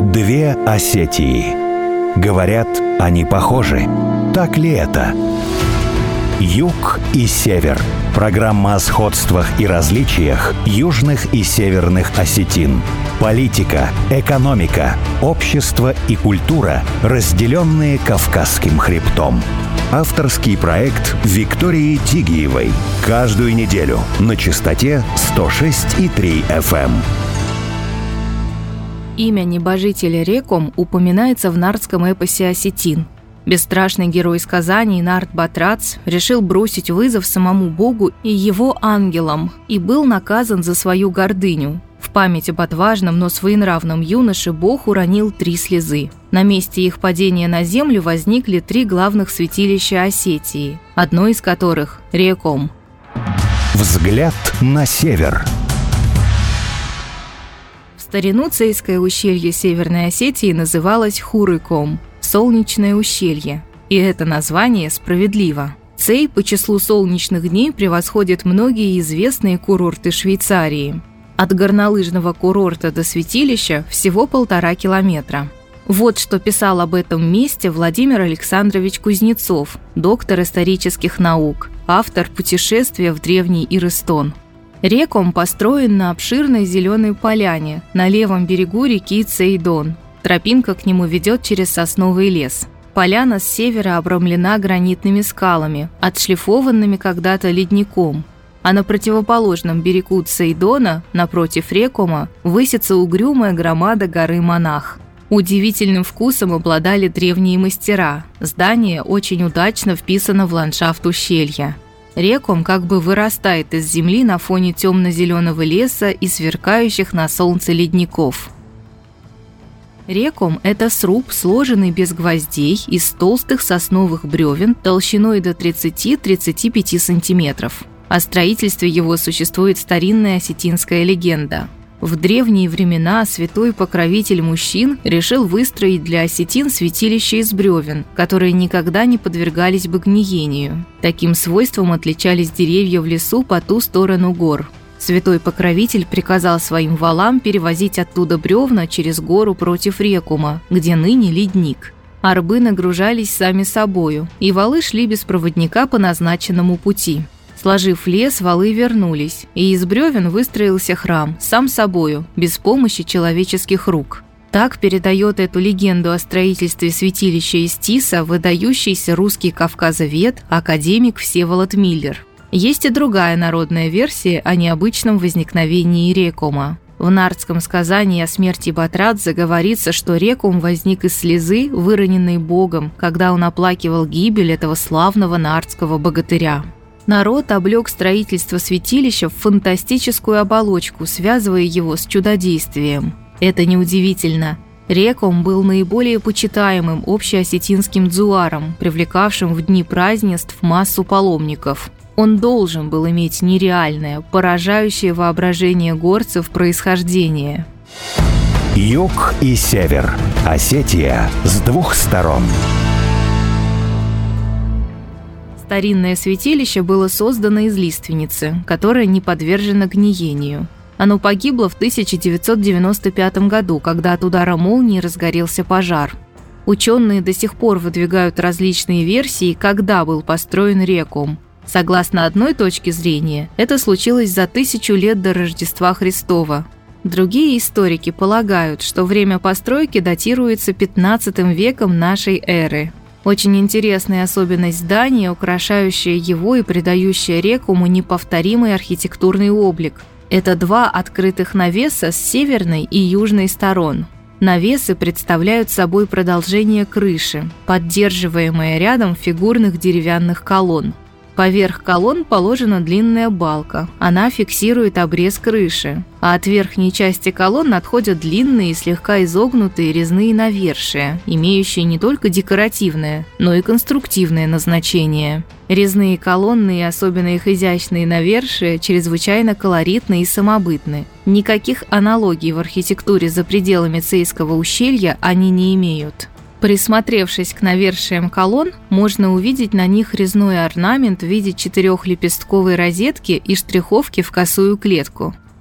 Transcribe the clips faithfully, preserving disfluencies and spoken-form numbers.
Две Осетии. Говорят, они похожи. Так ли это? Юг и север. Программа о сходствах и различиях южных и северных осетин. Политика, экономика, общество и культура, разделенные Кавказским хребтом. Авторский проект Виктории Тигиевой. Каждую неделю на частоте сто шесть и три эф эм. Имя небожителя Реком упоминается в нардском эпосе «Осетин». Бесстрашный герой сказаний Нарт-Батрац решил бросить вызов самому Богу и его ангелам и был наказан за свою гордыню. В память об отважном, но своенравном юноше Бог уронил три слезы. На месте их падения на землю возникли три главных святилища Осетии, одно из которых – Реком. Взгляд на север. В старину Цейское ущелье Северной Осетии называлось Хурыком – солнечное ущелье. И это название справедливо. Цей по числу солнечных дней превосходит многие известные курорты Швейцарии. От горнолыжного курорта до святилища всего полтора километра. Вот что писал об этом месте Владимир Александрович Кузнецов, доктор исторических наук, автор «Путешествия в древний Ирыстон». Реком построен на обширной зеленой поляне на левом берегу реки Цейдон. Тропинка к нему ведет через сосновый лес. Поляна с севера обрамлена гранитными скалами, отшлифованными когда-то ледником. А на противоположном берегу Цейдона, напротив Рекома, высится угрюмая громада горы Монах. Удивительным вкусом обладали древние мастера. Здание очень удачно вписано в ландшафт ущелья. Реком как бы вырастает из земли на фоне темно-зеленого леса и сверкающих на солнце ледников. Реком – это сруб, сложенный без гвоздей из толстых сосновых бревен толщиной до тридцати-тридцати пяти сантиметров. О строительстве его существует старинная осетинская легенда. В древние времена святой покровитель мужчин решил выстроить для осетин святилище из бревен, которые никогда не подвергались бы гниению. Таким свойством отличались деревья в лесу по ту сторону гор. Святой покровитель приказал своим валам перевозить оттуда бревна через гору против Рекума, где ныне ледник. Арбы нагружались сами собою, и валы шли без проводника по назначенному пути. Сложив лес, валы вернулись, и из бревен выстроился храм, сам собою, без помощи человеческих рук. Так передает эту легенду о строительстве святилища из тиса выдающийся русский кавказовед, академик Всеволод Миллер. Есть и другая народная версия о необычном возникновении Рекома. В нардском сказании о смерти Батрадзе говорится, что Реком возник из слезы, выроненной Богом, когда он оплакивал гибель этого славного нардского богатыря. Народ облег строительство святилища в фантастическую оболочку, связывая его с чудодействием. Это неудивительно. Реком был наиболее почитаемым общеосетинским дзуаром, привлекавшим в дни празднеств массу паломников. Он должен был иметь нереальное, поражающее воображение горцев происхождение. Юг и север. Осетия с двух сторон. Старинное святилище было создано из лиственницы, которая не подвержена гниению. Оно погибло в тысяча девятьсот девяносто пятом году, когда от удара молнии разгорелся пожар. Ученые до сих пор выдвигают различные версии, когда был построен Реком. Согласно одной точке зрения, это случилось за тысячу лет до Рождества Христова. Другие историки полагают, что время постройки датируется пятнадцатым веком нашей эры. Очень интересная особенность здания, украшающая его и придающая Рекому неповторимый архитектурный облик. Это два открытых навеса с северной и южной сторон. Навесы представляют собой продолжение крыши, поддерживаемое рядом фигурных деревянных колонн. Поверх колонн положена длинная балка, она фиксирует обрез крыши, а от верхней части колонн отходят длинные, слегка изогнутые резные навершия, имеющие не только декоративное, но и конструктивное назначение. Резные колонны и особенно их изящные навершия чрезвычайно колоритны и самобытны. Никаких аналогий в архитектуре за пределами Цейского ущелья они не имеют. Присмотревшись к навершиям колонн, можно увидеть на них резной орнамент в виде четырехлепестковой розетки и штриховки в косую клетку.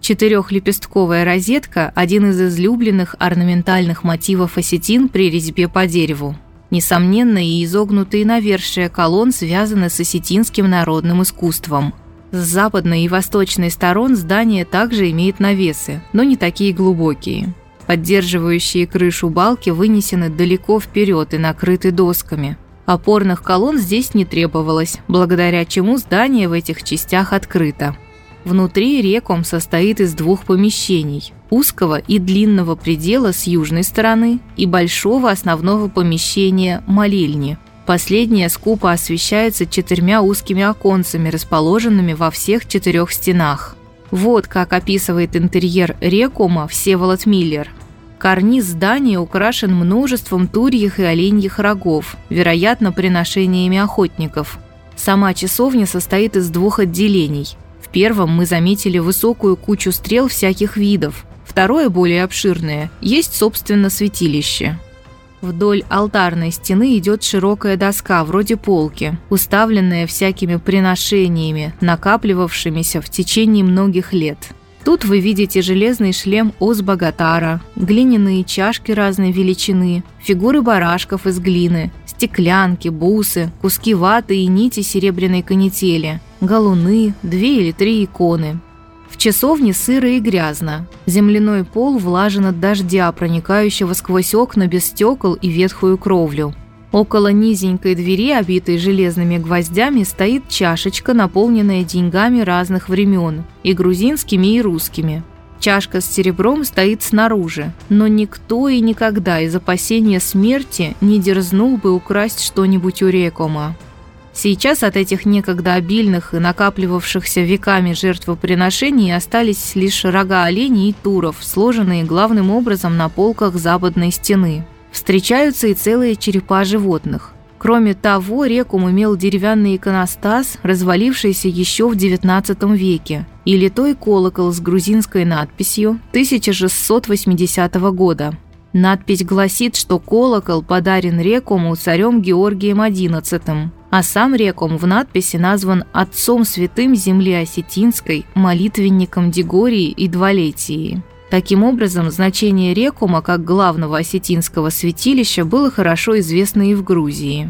Четырехлепестковая розетка – один из излюбленных орнаментальных мотивов осетин при резьбе по дереву. Несомненно, и изогнутые навершия колонн связаны с осетинским народным искусством. С западной и восточной сторон здание также имеет навесы, но не такие глубокие. Поддерживающие крышу балки вынесены далеко вперед и накрыты досками. Опорных колонн здесь не требовалось, благодаря чему здание в этих частях открыто. Внутри рекум состоит из двух помещений – узкого и длинного предела с южной стороны и большого основного помещения – молельни. Последнее скупо освещается четырьмя узкими оконцами, расположенными во всех четырех стенах. Вот как описывает интерьер рекума Всеволод Миллер. Карниз здания украшен множеством турьих и оленьих рогов, вероятно, приношениями охотников. Сама часовня состоит из двух отделений. В первом мы заметили высокую кучу стрел всяких видов. Второе, более обширное, есть, собственно, святилище. Вдоль алтарной стены идет широкая доска, вроде полки, уставленная всякими приношениями, накапливавшимися в течение многих лет. Тут вы видите железный шлем Оз-Богатара, глиняные чашки разной величины, фигуры барашков из глины, стеклянки, бусы, куски ваты и нити серебряной канители, галуны, две или три иконы. В часовне сыро и грязно. Земляной пол влажен от дождя, проникающего сквозь окна без стекол и ветхую кровлю. Около низенькой двери, обитой железными гвоздями, стоит чашечка, наполненная деньгами разных времен, и грузинскими, и русскими. Чашка с серебром стоит снаружи, но никто и никогда из опасения смерти не дерзнул бы украсть что-нибудь у рекума. Сейчас от этих некогда обильных и накапливавшихся веками жертвоприношений остались лишь рога оленей и туров, сложенные главным образом на полках западной стены. Встречаются и целые черепа животных. Кроме того, рекум имел деревянный иконостас, развалившийся еще в девятнадцатом веке, и литой колокол с грузинской надписью тысяча шестьсот восьмидесятого года. Надпись гласит, что колокол подарен рекуму царем Георгием одиннадцатым, а сам рекум в надписи назван отцом святым земли осетинской, молитвенником Дигории и Двалетии. Таким образом, значение рекума как главного осетинского святилища было хорошо известно и в Грузии.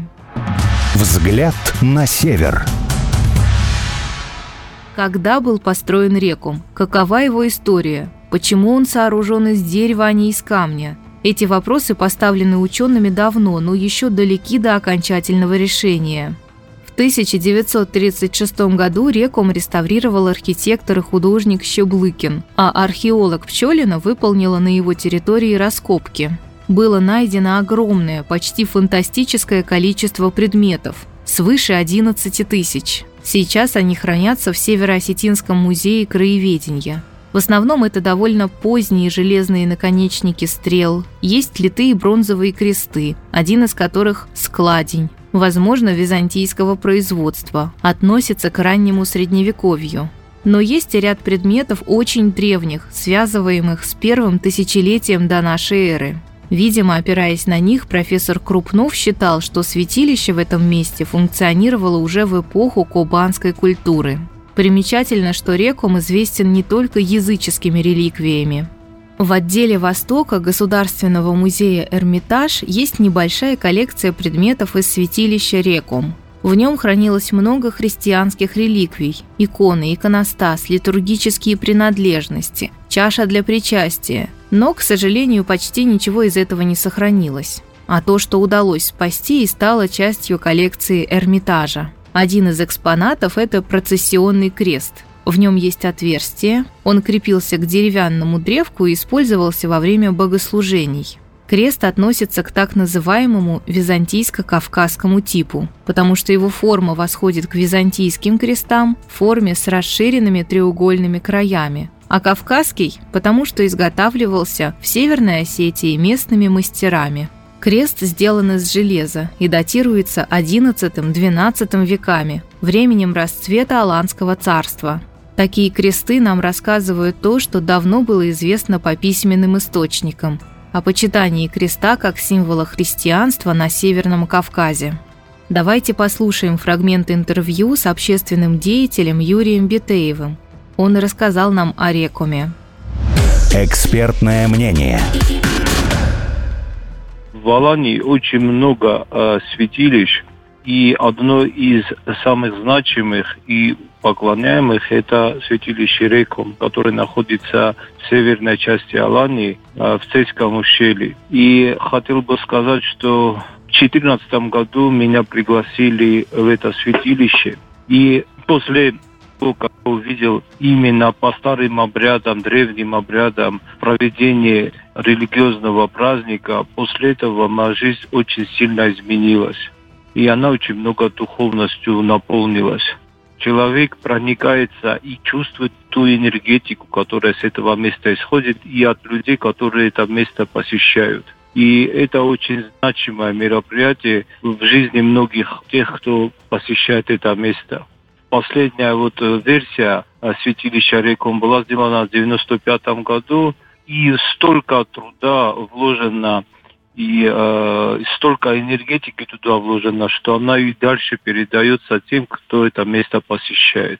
Взгляд на север. Когда был построен рекум? Какова его история? Почему он сооружен из дерева, а не из камня? Эти вопросы поставлены учеными давно, но еще далеки до окончательного решения. В тысяча девятьсот тридцать шестом году рекум реставрировал архитектор и художник Щеблыкин, а археолог Пчелина выполнила на его территории раскопки. Было найдено огромное, почти фантастическое количество предметов – свыше одиннадцати тысяч. Сейчас они хранятся в Северо-Осетинском музее краеведения. В основном это довольно поздние железные наконечники стрел, есть литые бронзовые кресты, один из которых – складень, возможно, византийского производства, относится к раннему средневековью. Но есть и ряд предметов очень древних, связываемых с первым тысячелетием до нашей эры. Видимо, опираясь на них, профессор Крупнов считал, что святилище в этом месте функционировало уже в эпоху кубанской культуры. Примечательно, что рекум известен не только языческими реликвиями. В отделе Востока Государственного музея «Эрмитаж» есть небольшая коллекция предметов из святилища рекум. В нем хранилось много христианских реликвий – иконы, иконостас, литургические принадлежности, чаша для причастия. Но, к сожалению, почти ничего из этого не сохранилось. А то, что удалось спасти, и стало частью коллекции Эрмитажа. Один из экспонатов – это процессионный крест. В нем есть отверстие, он крепился к деревянному древку и использовался во время богослужений. Крест относится к так называемому византийско-кавказскому типу, потому что его форма восходит к византийским крестам в форме с расширенными треугольными краями, а кавказский – потому что изготавливался в Северной Осетии местными мастерами. Крест сделан из железа и датируется одиннадцатым-двенадцатым веками, временем расцвета Аланского царства. Такие кресты нам рассказывают то, что давно было известно по письменным источникам – о почитании креста как символа христианства на Северном Кавказе. Давайте послушаем фрагмент интервью с общественным деятелем Юрием Бетеевым. Он и рассказал нам о Рекуме. Экспертное мнение. В Алании очень много э, святилищ, и одно из самых значимых и поклоняемых – это святилище Рекум, которое находится в северной части Алании, э, в Цейском ущелье. И хотел бы сказать, что в две тысячи четырнадцатом году меня пригласили в это святилище, и после того, как я увидел именно по старым обрядам, древним обрядам проведение религиозного праздника, после этого моя жизнь очень сильно изменилась. И она очень много духовностью наполнилась. Человек проникается и чувствует ту энергетику, которая с этого места исходит, и от людей, которые это место посещают. И это очень значимое мероприятие в жизни многих тех, кто посещает это место. Последняя вот версия святилища Рекум была сделана в девяносто пятом году, и столько труда вложено, и э, столько энергетики туда вложено, что она и дальше передается тем, кто это место посещает.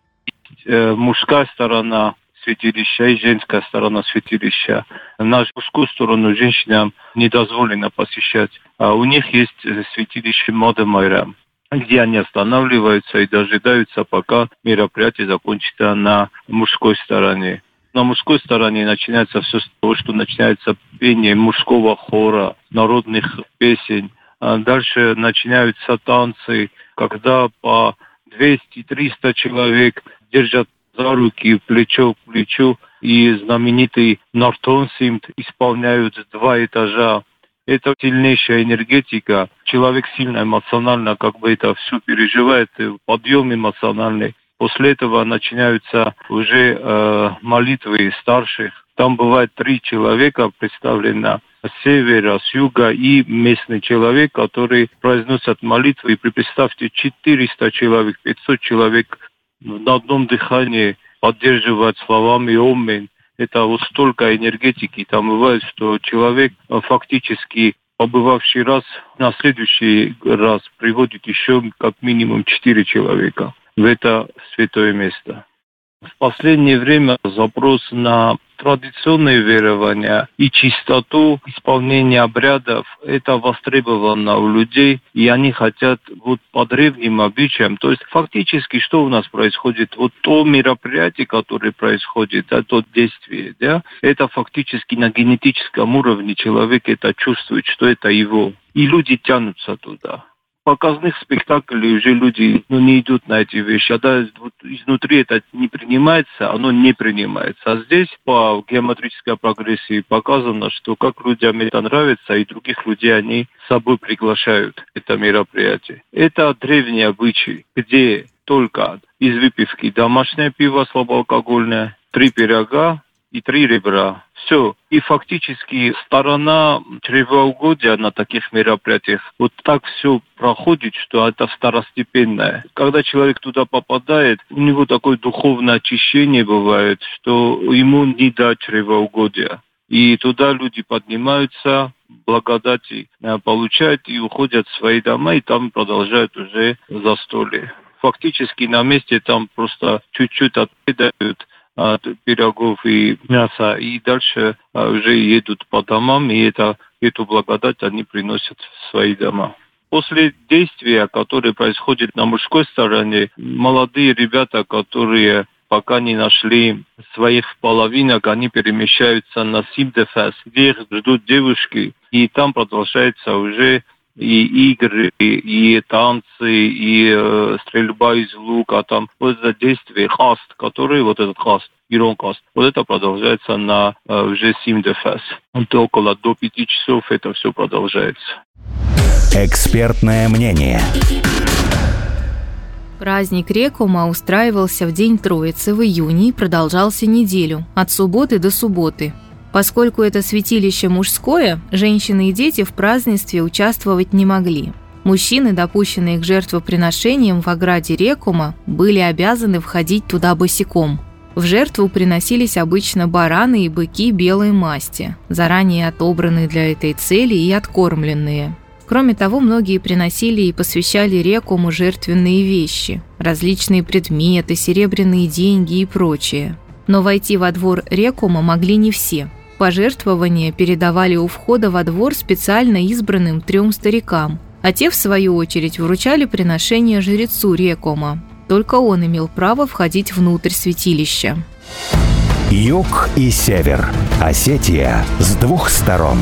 Э, мужская сторона святилища и женская сторона святилища. На мужскую сторону женщинам не дозволено посещать. А у них есть святилище Мадемайра, где они останавливаются и дожидаются, пока мероприятие закончится на мужской стороне. На мужской стороне начинается все с того, что начинается пение мужского хора, народных песен. А дальше начинаются танцы, когда по двести-триста человек держат за руки, плечо к плечу, и знаменитый Нортонсимт исполняют два этажа. Это сильнейшая энергетика. Человек сильно эмоционально как бы это все переживает, подъем эмоциональный. После этого начинаются уже э, молитвы старших. Там бывает три человека представлено с севера, с юга и местный человек, который произносит молитвы. И представьте, четыреста человек, пятьсот человек на одном дыхании поддерживают словами «Омин». Это вот столько энергетики там бывает, что человек фактически, побывавший раз, на следующий раз приводит еще как минимум четыре человека в это святое место. В последнее время запрос на традиционные верования и чистоту исполнения обрядов – это востребовано у людей, и они хотят вот по древним обычаям. То есть фактически что у нас происходит? Вот то мероприятие, которое происходит, да, то действие, да, это фактически на генетическом уровне человек это чувствует, что это его. И люди тянутся туда. Показных спектаклей уже люди ну, не идут на эти вещи. А да, вот изнутри это не принимается, оно не принимается. А здесь по геометрической прогрессии показано, что как людям это нравится, и других людей они с собой приглашают это мероприятие. Это древние обычаи, где только из выпивки домашнее пиво слабоалкогольное, три пирога и три ребра. Все. И фактически сторона чревоугодия на таких мероприятиях вот так все проходит, что это второстепенное. Когда человек туда попадает, у него такое духовное очищение бывает, что ему не до чревоугодия. И туда люди поднимаются, благодати получают и уходят в свои дома, и там продолжают уже застолье. Фактически на месте там просто чуть-чуть отъедают от пирогов и мяса, и дальше а, уже едут по домам, и это, эту благодать они приносят в свои дома. После действия, которое происходит на мужской стороне, молодые ребята, которые пока не нашли своих половинок, они перемещаются на Симдефес, где их ждут девушки, и там продолжается уже и игры, и, и танцы, и э, стрельба из лука, там вот это действие, хаст, который, вот этот хаст, иронкаст, вот это продолжается на э, уже Симдефес. Это около до пяти часов это все продолжается. Экспертное мнение. Праздник Рекума устраивался в День Троицы в июне и продолжался неделю, от субботы до субботы. Поскольку это святилище мужское, женщины и дети в празднестве участвовать не могли. Мужчины, допущенные к жертвоприношениям в ограде Рекума, были обязаны входить туда босиком. В жертву приносились обычно бараны и быки белой масти, заранее отобранные для этой цели и откормленные. Кроме того, многие приносили и посвящали Рекому жертвенные вещи, различные предметы, серебряные деньги и прочее. Но войти во двор Рекума могли не все. Пожертвования передавали у входа во двор специально избранным трем старикам, а те, в свою очередь, вручали приношения жрецу Рекума. Только он имел право входить внутрь святилища. Юг и север. Осетия с двух сторон.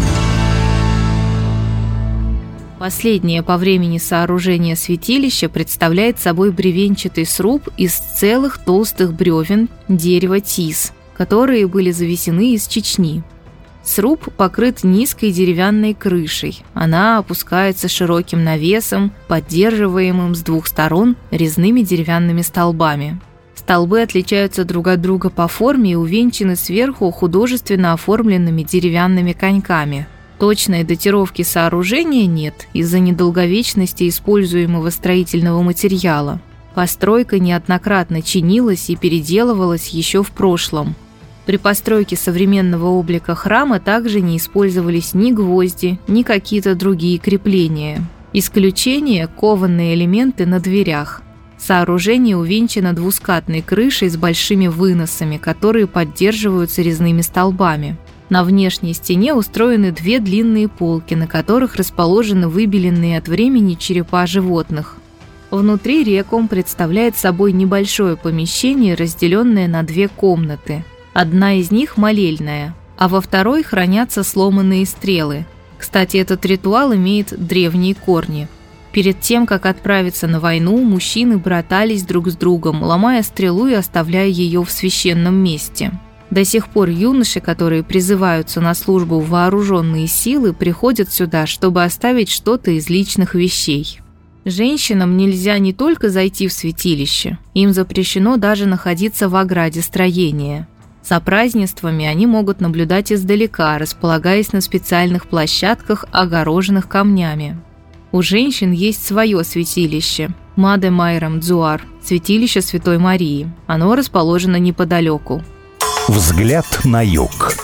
Последнее по времени сооружение святилища представляет собой бревенчатый сруб из целых толстых бревен дерева тис, которые были завезены из Чечни. Сруб покрыт низкой деревянной крышей. Она опускается широким навесом, поддерживаемым с двух сторон резными деревянными столбами. Столбы отличаются друг от друга по форме и увенчаны сверху художественно оформленными деревянными коньками. Точной датировки сооружения нет из-за недолговечности используемого строительного материала. Постройка неоднократно чинилась и переделывалась еще в прошлом. При постройке современного облика храма также не использовались ни гвозди, ни какие-то другие крепления. Исключение – кованые элементы на дверях. Сооружение увенчано двускатной крышей с большими выносами, которые поддерживаются резными столбами. На внешней стене устроены две длинные полки, на которых расположены выбеленные от времени черепа животных. Внутри Рекум представляет собой небольшое помещение, разделенное на две комнаты. Одна из них молельная, а во второй хранятся сломанные стрелы. Кстати, этот ритуал имеет древние корни. Перед тем, как отправиться на войну, мужчины братались друг с другом, ломая стрелу и оставляя ее в священном месте. До сих пор юноши, которые призываются на службу в вооруженные силы, приходят сюда, чтобы оставить что-то из личных вещей. Женщинам нельзя не только зайти в святилище, им запрещено даже находиться в ограде строения. За празднествами они могут наблюдать издалека, располагаясь на специальных площадках, огороженных камнями. У женщин есть свое святилище – Маде Майрам Дзуар, святилище Святой Марии. Оно расположено неподалеку. Взгляд на юг.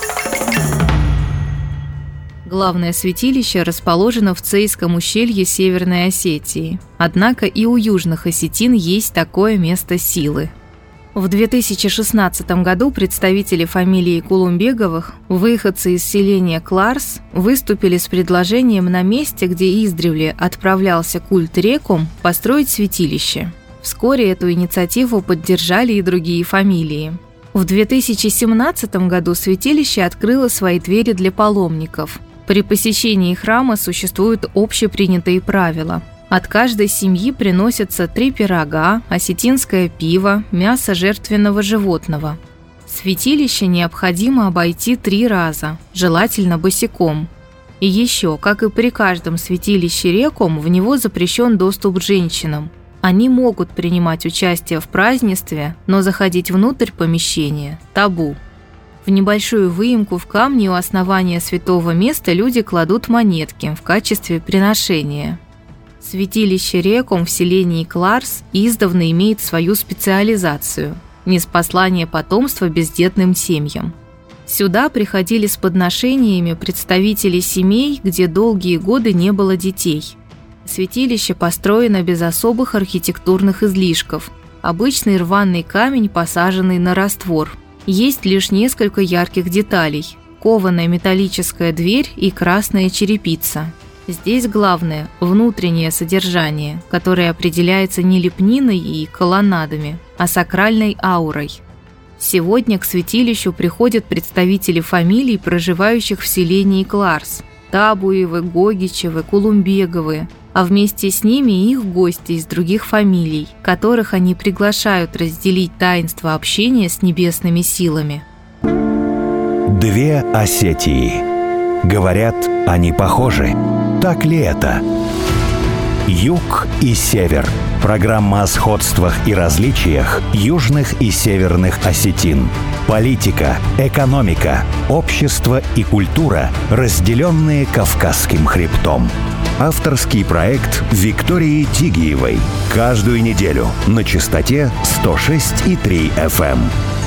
Главное святилище расположено в Цейском ущелье Северной Осетии. Однако и у южных осетин есть такое место силы. В две тысячи шестнадцатом году представители фамилии Кулумбеговых, выходцы из селения Кларс, выступили с предложением на месте, где издревле отправлялся культ Рекум, построить святилище. Вскоре эту инициативу поддержали и другие фамилии. В две тысячи семнадцатом году святилище открыло свои двери для паломников. При посещении храма существуют общепринятые правила. От каждой семьи приносятся три пирога, осетинское пиво, мясо жертвенного животного. Святилище необходимо обойти три раза, желательно босиком. И еще, как и при каждом святилище Рекум, в него запрещен доступ женщинам. Они могут принимать участие в празднестве, но заходить внутрь помещения – табу. В небольшую выемку в камне у основания святого места люди кладут монетки в качестве приношения. Святилище Рекум в селении Кларс издавна имеет свою специализацию – ниспослание потомства бездетным семьям. Сюда приходили с подношениями представители семей, где долгие годы не было детей. Святилище построено без особых архитектурных излишков. Обычный рваный камень, посаженный на раствор. Есть лишь несколько ярких деталей – кованая металлическая дверь и красная черепица. Здесь главное – внутреннее содержание, которое определяется не лепниной и колоннадами, а сакральной аурой. Сегодня к святилищу приходят представители фамилий, проживающих в селении Кларс – Табуевы, Гогичевы, Кулумбеговы, а вместе с ними их гости из других фамилий, которых они приглашают разделить таинство общения с небесными силами. Две Осетии. Говорят, они похожи. Так ли это? Юг и север. Программа о сходствах и различиях южных и северных осетин. Политика, экономика, общество и культура, разделенные Кавказским хребтом. Авторский проект Виктории Тигиевой. Каждую неделю на частоте сто шесть и три эф эм.